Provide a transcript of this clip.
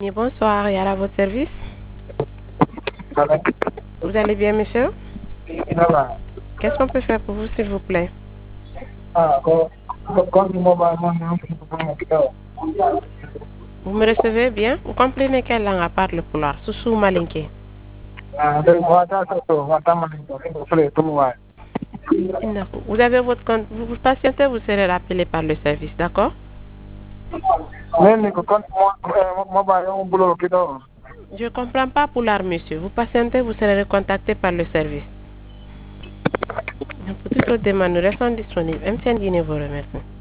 Oui, bonsoir, et à votre service. Vous allez bien, monsieur? Qu'est-ce qu'on peut faire pour vous, s'il vous plaît? Vous me recevez bien? Vous comprenez quelle langue à part le pulaar? Soussou malinké. Vous avez votre compte, vous patientez, vous serez rappelé par le service, d'accord? Je ne comprends pas pulaar, monsieur. Vous patientez, vous serez recontacté par le service. Pour toute autre demande, nous restons disponibles. MTN vous remercie.